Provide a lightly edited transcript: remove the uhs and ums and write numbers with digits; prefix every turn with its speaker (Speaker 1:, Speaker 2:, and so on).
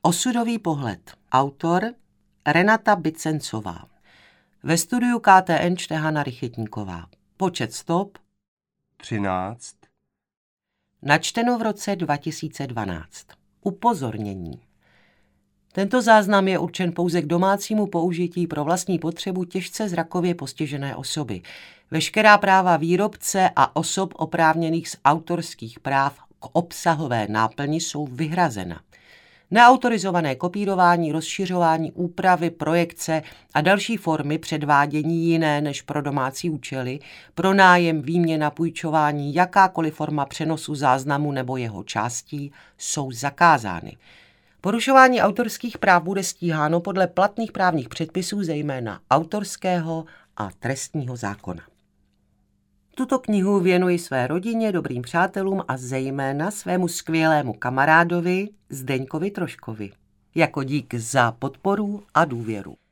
Speaker 1: Osudový pohled. Autor Renata Bicencová. Ve studiu KTN čte Hana Rychetníková. Počet stop
Speaker 2: 13.
Speaker 1: Načteno v roce 2012. Upozornění. Tento záznam je určen pouze k domácímu použití pro vlastní potřebu těžce zrakově postižené osoby. Veškerá práva výrobce a osob oprávněných z autorských práv k obsahové náplni jsou vyhrazena. Neautorizované kopírování, rozšiřování, úpravy, projekce a další formy předvádění jiné než pro domácí účely, pronájem, výměna, půjčování, jakákoliv forma přenosu záznamu nebo jeho částí jsou zakázány. Porušování autorských práv bude stíháno podle platných právních předpisů, zejména autorského a trestního zákona. Tuto knihu věnuji své rodině, dobrým přátelům a zejména svému skvělému kamarádovi Zdeňkovi Troškovi. Jako dík za podporu a důvěru.